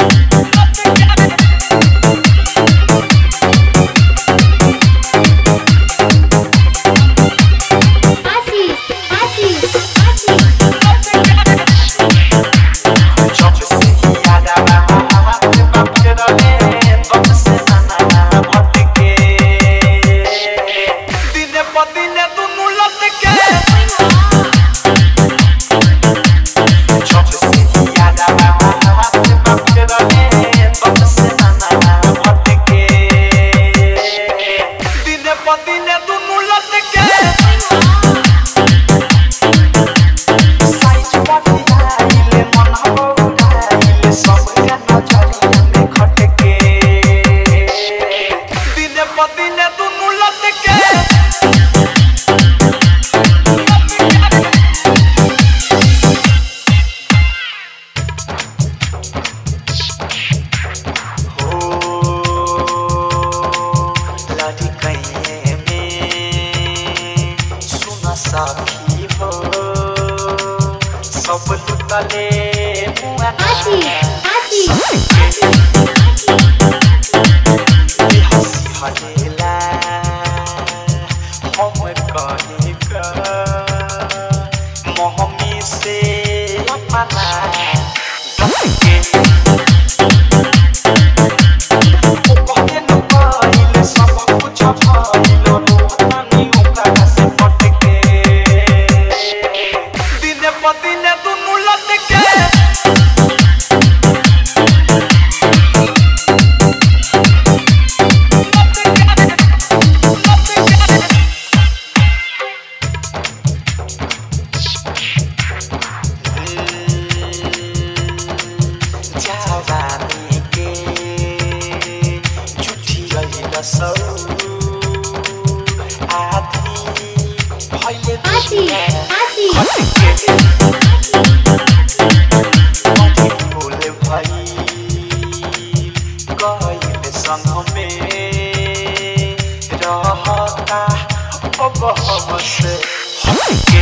साखी हो सब लुटले मुआ आसी आसी हंसी हलेला हम कहीं का मोहमी से अपना जवानी के झूठी रही सौ आधी भइले आसी आसी बोले भाई गइल संग में रहता अब हमसे हटके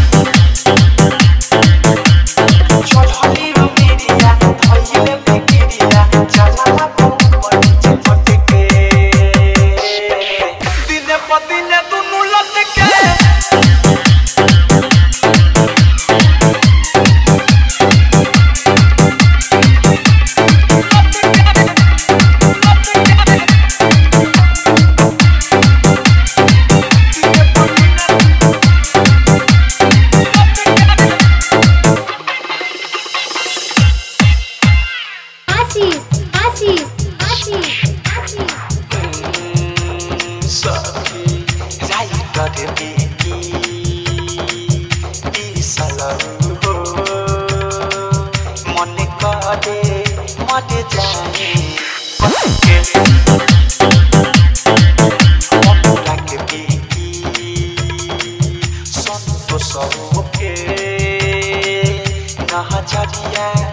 मटे जाने के बेकी संतोष के नहा चढ़िया